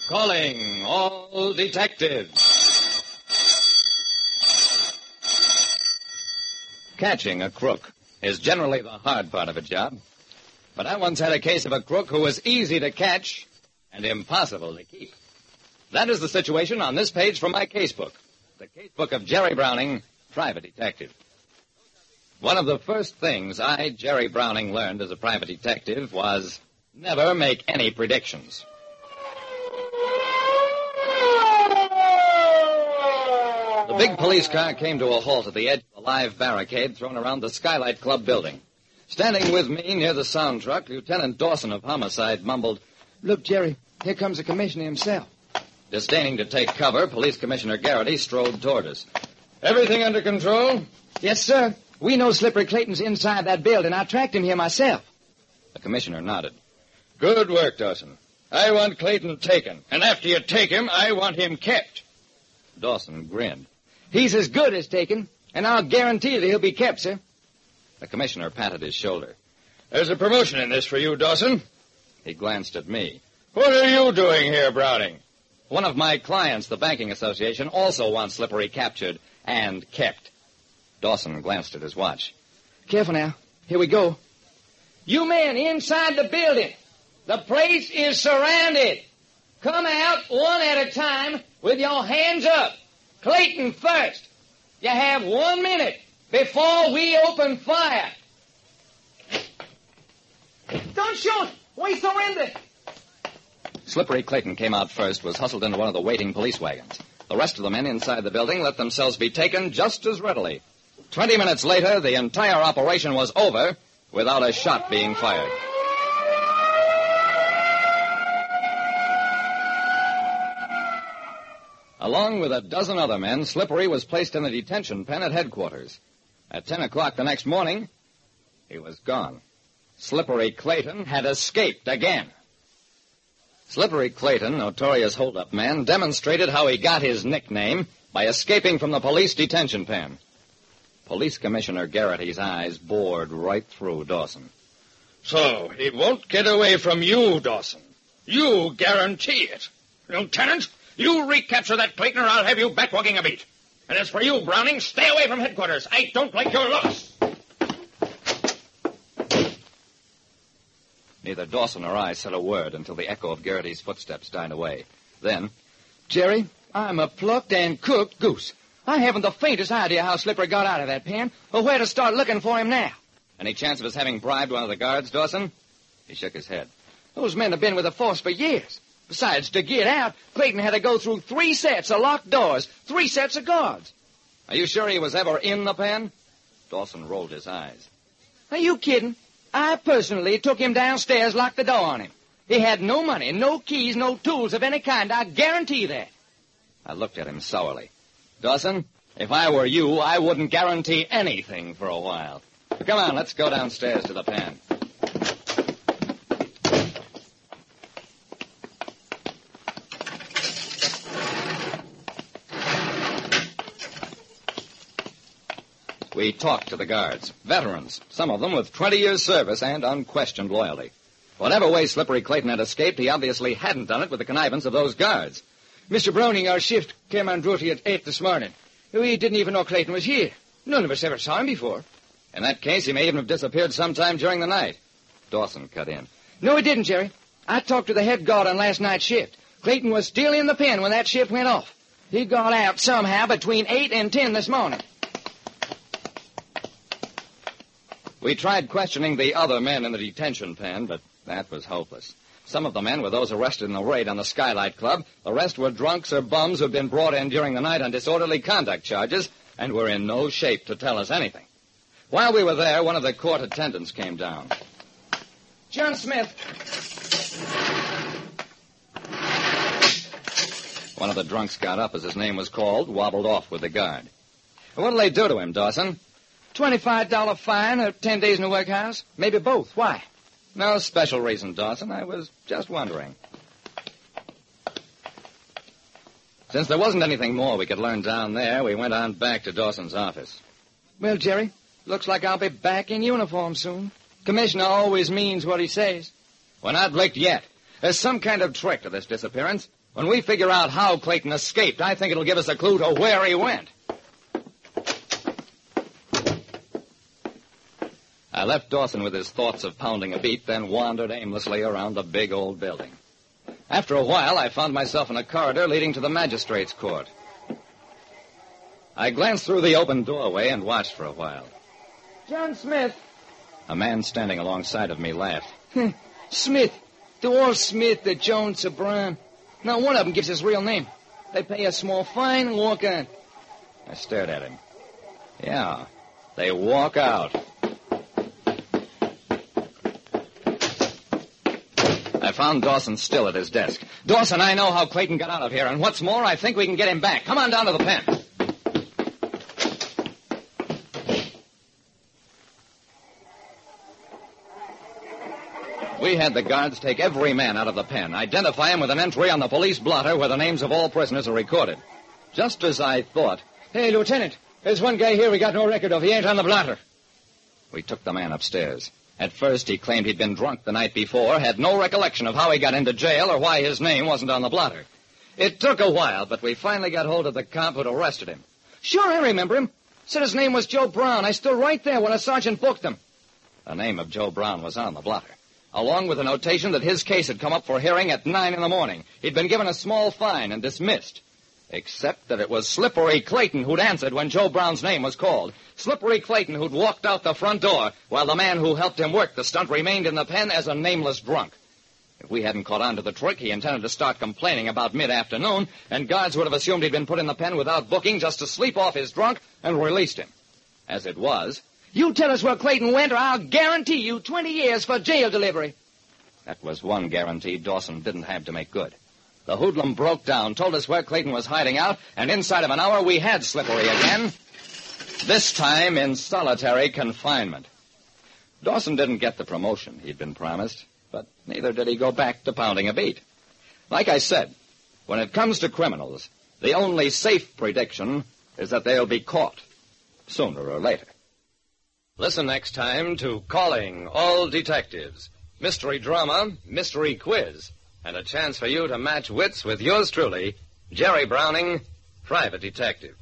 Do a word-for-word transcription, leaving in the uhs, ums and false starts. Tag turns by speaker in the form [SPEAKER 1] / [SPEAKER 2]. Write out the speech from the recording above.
[SPEAKER 1] Calling all detectives. Catching a crook is generally the hard part of a job. But I once had a case of a crook who was easy to catch and impossible to keep. That is the situation on this page from my casebook. The casebook of Jerry Browning, private detective. One of the first things I, Jerry Browning, learned as a private detective was never make any predictions. The big police car came to a halt at the edge of a live barricade thrown around the Skylight Club building. Standing with me near the sound truck, Lieutenant Dawson of Homicide mumbled,
[SPEAKER 2] "Look, Jerry, here comes the commissioner himself."
[SPEAKER 1] Disdaining to take cover, Police Commissioner Garrity strode toward us. "Everything under control?"
[SPEAKER 2] "Yes, sir. We know Slippery Clayton's inside that building. I tracked him here myself."
[SPEAKER 1] The commissioner nodded. "Good work, Dawson. I want Clayton taken, and after you take him, I want him kept." Dawson grinned.
[SPEAKER 2] "He's as good as taken, and I'll guarantee that he'll be kept, sir."
[SPEAKER 1] The commissioner patted his shoulder. "There's a promotion in this for you, Dawson." He glanced at me. "What are you doing here, Browning?" "One of my clients, the Banking Association, also wants Slippery captured and kept." Dawson glanced at his watch.
[SPEAKER 2] "Careful now. Here we go." "You men inside the building. The place is surrounded. Come out one at a time with your hands up. Clayton first. You have one minute before we open fire." "Don't shoot! We surrender!"
[SPEAKER 1] Slippery Clayton came out first, was hustled into one of the waiting police wagons. The rest of the men inside the building let themselves be taken just as readily. Twenty minutes later, the entire operation was over without a shot being fired. Along with a dozen other men, Slippery was placed in the detention pen at headquarters. At ten o'clock the next morning, he was gone. Slippery Clayton had escaped again. Slippery Clayton, notorious hold-up man, demonstrated how he got his nickname by escaping from the police detention pen. Police Commissioner Garrity's eyes bored right through Dawson. "So he won't get away from you, Dawson. You guarantee it. Lieutenant, you recapture that Clayton or I'll have you back walking a beat. And as for you, Browning, stay away from headquarters. I don't like your looks." Neither Dawson or I said a word until the echo of Garrity's footsteps died away. Then,
[SPEAKER 2] "Jerry, I'm a plucked and cooked goose. I haven't the faintest idea how Slippery got out of that pen or where to start looking for him now."
[SPEAKER 1] "Any chance of his having bribed one of the guards, Dawson?" He shook his head.
[SPEAKER 2] "Those men have been with the force for years. Besides, to get out, Clayton had to go through three sets of locked doors, three sets of guards."
[SPEAKER 1] "Are you sure he was ever in the pen?" Dawson rolled his eyes.
[SPEAKER 2] "Are you kidding? I personally took him downstairs, locked the door on him. He had no money, no keys, no tools of any kind. I guarantee that."
[SPEAKER 1] I looked at him sourly. "Dawson, if I were you, I wouldn't guarantee anything for a while. Come on, let's go downstairs to the pen." We talked to the guards, veterans, some of them with twenty years' service and unquestioned loyalty. Whatever way Slippery Clayton had escaped, he obviously hadn't done it with the connivance of those guards.
[SPEAKER 2] "Mister Browning, our shift came on duty at eight this morning. We didn't even know Clayton was here. None of us ever saw him before."
[SPEAKER 1] "In that case, he may even have disappeared sometime during the night." Dawson cut in.
[SPEAKER 2] "No, he didn't, Jerry. I talked to the head guard on last night's shift. Clayton was still in the pen when that shift went off. He got out somehow between eight and ten this morning."
[SPEAKER 1] We tried questioning the other men in the detention pen, but that was hopeless. Some of the men were those arrested in the raid on the Skylight Club. The rest were drunks or bums who'd been brought in during the night on disorderly conduct charges and were in no shape to tell us anything. While we were there, one of the court attendants came down.
[SPEAKER 2] "John Smith."
[SPEAKER 1] One of the drunks got up as his name was called, wobbled off with the guard. "What'll they do to him, Dawson?"
[SPEAKER 2] twenty-five dollar fine or ten days in the workhouse. Maybe both. Why?"
[SPEAKER 1] "No special reason, Dawson. I was just wondering." Since there wasn't anything more we could learn down there, we went on back to Dawson's office.
[SPEAKER 2] "Well, Jerry, looks like I'll be back in uniform soon. Commissioner always means what he says."
[SPEAKER 1] "We're not licked yet. There's some kind of trick to this disappearance. When we figure out how Clayton escaped, I think it'll give us a clue to where he went. I left Dawson with his thoughts of pounding a beat, then wandered aimlessly around the big old building. After a while, I found myself in a corridor leading to the magistrate's court. I glanced through the open doorway and watched for a while.
[SPEAKER 2] John Smith.
[SPEAKER 1] A man standing alongside of me laughed.
[SPEAKER 2] Smith. They're all Smith, they're Jones, or Brown. Not one of them gives his real name. They pay a small fine and walk on.
[SPEAKER 1] I stared at him. Yeah, they walk out. I found Dawson still at his desk. Dawson, I know how Clayton got out of here, and what's more, I think we can get him back. Come on down to the pen. We had the guards take every man out of the pen, identify him with an entry on the police blotter where the names of all prisoners are recorded. Just as I thought.
[SPEAKER 2] Hey, Lieutenant, there's one guy here we got no record of. He ain't on the blotter.
[SPEAKER 1] We took the man upstairs. At first, he claimed he'd been drunk the night before, had no recollection of how he got into jail or why his name wasn't on the blotter. It took a while, but we finally got hold of the cop who'd arrested him.
[SPEAKER 2] Sure, I remember him. Said his name was Joe Brown. I stood right there when a sergeant booked him.
[SPEAKER 1] The name of Joe Brown was on the blotter, along with a notation that his case had come up for hearing at nine in the morning. He'd been given a small fine and dismissed. Except that it was Slippery Clayton who'd answered when Joe Brown's name was called. Slippery Clayton who'd walked out the front door, while the man who helped him work the stunt remained in the pen as a nameless drunk. If we hadn't caught on to the trick, he intended to start complaining about mid-afternoon, and guards would have assumed he'd been put in the pen without booking just to sleep off his drunk and released him. As it was...
[SPEAKER 2] You tell us where Clayton went, or I'll guarantee you twenty years for jail delivery.
[SPEAKER 1] That was one guarantee Dawson didn't have to make good. The hoodlum broke down, told us where Clayton was hiding out, and inside of an hour we had Slippery again. This time in solitary confinement. Dawson didn't get the promotion he'd been promised, but neither did he go back to pounding a beat. Like I said, when it comes to criminals, the only safe prediction is that they'll be caught, sooner or later. Listen next time to Calling All Detectives. Mystery drama, mystery quiz, and a chance for you to match wits with yours truly, Jerry Browning, Private Detective.